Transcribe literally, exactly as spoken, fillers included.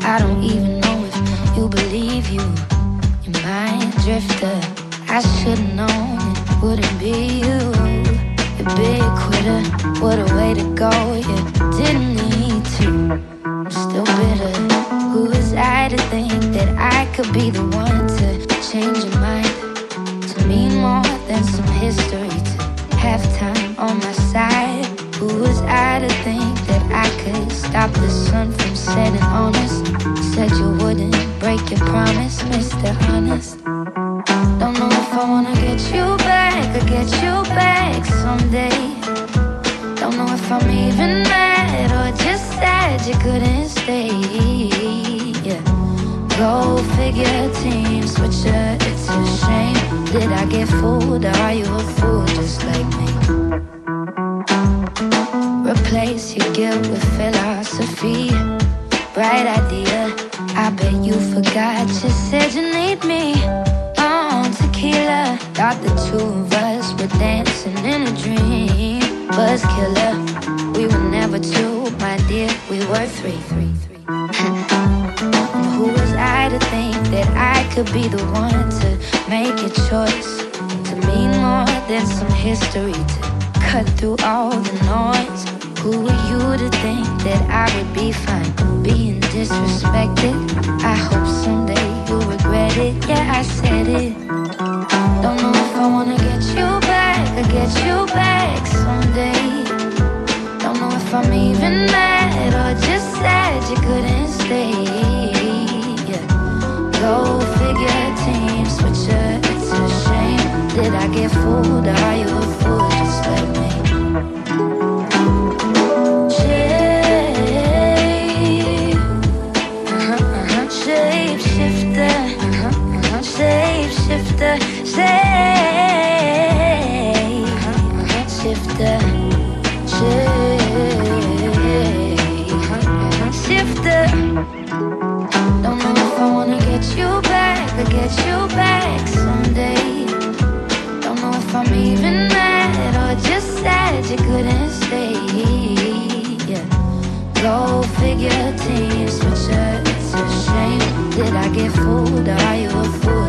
I don't even know if you believe you. You're my drifter. I should've known it wouldn't be you. You big quitter, what a way to go. You didn't need to. I'm still bitter. Who was I to think that I could be the one to change your mind? To mean more than some history, to have time on my side. Who was I to think that I could stop the sun from setting on us? Said you wouldn't break your promise, Mister Honest. Don't know if I wanna get you back or get you back someday. Don't know if I'm even mad or just sad you couldn't stay. Yeah. Go figure, team switcher, it's a shame. Did I get fooled or are you a fool just like me? Replace your guilt with philosophy. Bright idea, I bet you forgot you said you need me. On tequila, thought the two of us were dancing in a dream. Buzz killer, we were never two, my dear, we were three. three, three. And who was I to think that I could be the one to make a choice? To mean more than some history, to cut through all the noise. Who were you to think that I would be fine being disrespected? I hope someday you'll regret it. Yeah, I said it. Don't know if I wanna get you back or get you back someday. Don't know if I'm even mad or just sad you couldn't stay. Yeah. Go figure, team switcher, it's a shame. Did I get fooled or are you a fool just like me? Shapeshifter, shapeshifter, shapeshifter, shapeshifter. Don't know if I wanna get you back or get you back someday. Don't know if I'm even mad or just sad you couldn't stay. Yeah. Go figure, team switcher, it's a shame. Did I get fooled or are you a fool?